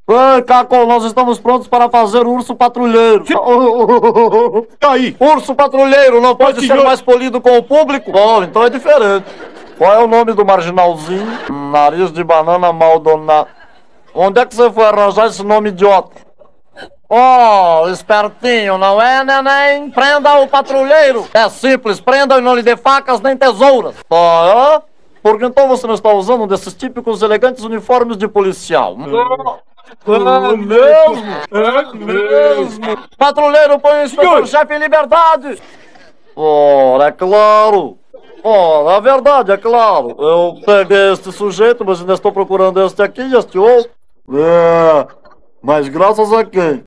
Ei, Caco, nós estamos prontos para fazer o urso patrulheiro. Tá aí. Urso patrulheiro não pode ser senhor. mais polido com o público? Bom, então é diferente. Qual é o nome do marginalzinho? Nariz de banana Maldonado. Onde é que você foi arranjar esse nome idiota? Oh, espertinho, não é, neném? Prenda o patrulheiro. É simples, prenda e não lhe dê facas nem tesouras. Ah, é? Porque então você não está usando um desses típicos elegantes uniformes de policial. É mesmo? É mesmo? Patrulheiro, põe o inspetor-chefe em liberdade. Ora, é claro. Ora, a verdade, é claro. Eu peguei este sujeito, mas ainda estou procurando este aqui e este outro. É, mas graças a quem?